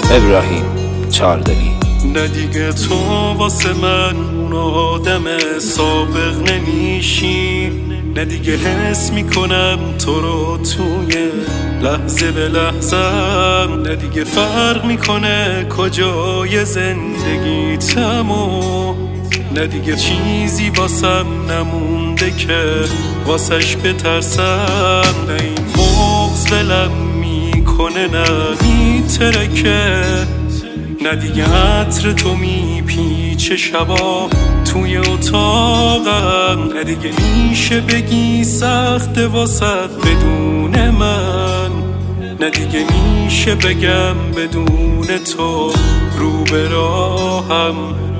ابراهیم چاردلی. نه دیگه تو واسه من اون آدم سابق نمیشی، نه دیگه حس میکنم تو رو توی لحظه به لحظم، نه دیگه فرق میکنه کجای زندگیتم و نه دیگه چیزی واسم نمونده که واسش بترسم. نه این بغض دلم میکنه نه میترکه، نه دیگه عطر تو میپیچه شبا توی اتاقم، نه دیگه میشه بگی سخت واسط بدون من، نه دیگه میشه بگم بدون تو رو به راهم.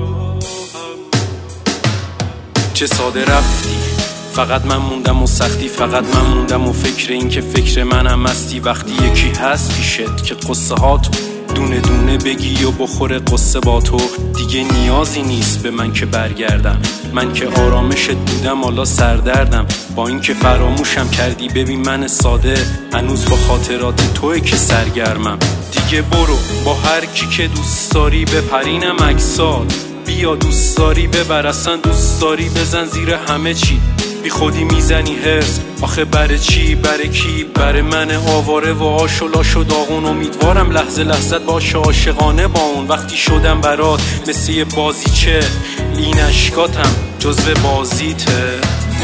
چه ساده رفتی، فقط من موندم و سختی، فقط من موندم و فکر این که فکر منم هستی. وقتی یکی هست پیشت که قصه هاتو دونه دونه بگی و بخوره قصه با تو، دیگه نیازی نیست به من که برگردم. من که آرامشت بودم حالا سردردم، با این که فراموشم کردی ببین من ساده هنوز با خاطرات توی که سرگرمم. دیگه برو با هر کی که دوست داری بپرینم اکسات، بیا دوست داری ببر اصلا دوست داری بزن زیر همه چی، بی خودی میزنی هرس آخه بره چی بره کی؟ بره من آواره و آش و لاش و داغون. امیدوارم لحظه لحظت باشه عاشقانه با اون، وقتی شدم برات مثل یه بازیچه این اشکاتم جزو بازیته.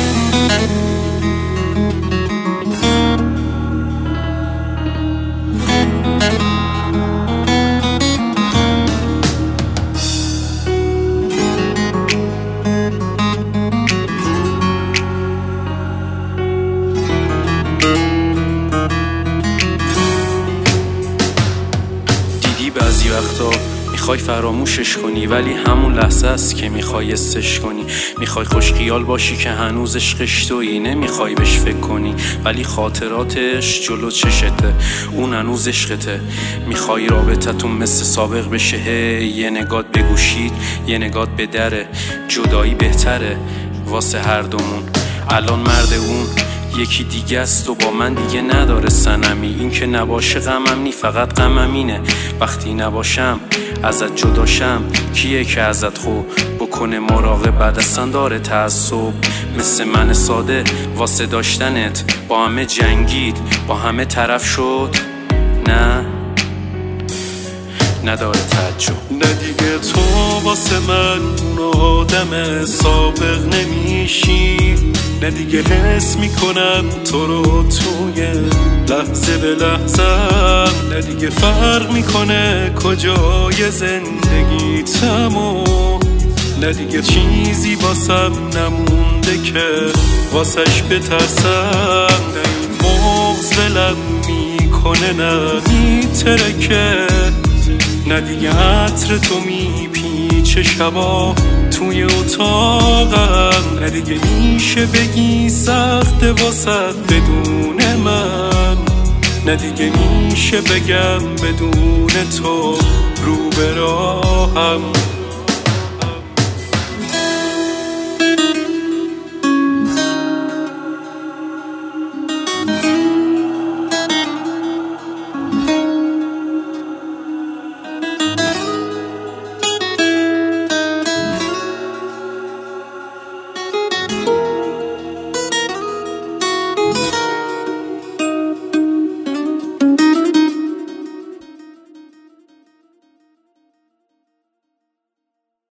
بعضی وقتا میخوای فراموشش کنی ولی همون لحظه است که میخوای استش کنی، میخوای خوش خیال باشی که هنوز عشقش تویی، نمیخوای بهش فکر کنی ولی خاطراتش جلو چشته اون هنوز عشقته. میخوای رابطتون مثل سابق بشه، یه نگات به گوشید یه نگات به دره، جدایی بهتره واسه هر دومون. الان مرد اون یکی دیگه است و با من دیگه نداره صنمی، این که نباشه غمم نی فقط غمم اینه وقتی نباشم ازت جداشم، کیه که ازت خوب بکنه مراقبت اصلا داره تعصب. مثل من ساده واسه داشتنت با همه جنگید با همه طرف شد، نه نداره تعجب. نه دیگه تو واسه من اون آدم سابق نمیشی، نه دیگه حس میکنم تو رو توی لحظه به لحظم، نه دیگه فرق میکنه کجای زندگیتم و نه دیگه چیزی واسم نمونده که واسش بترسم. نه این بغض دلم میکنه نه میترکه، نه دیگه عطر تو میپیچه شبا توی اتاقم، نه دیگه میشه بگی سخت واسط بدون من، نه دیگه میشه بگم بدون تو رو به راهم.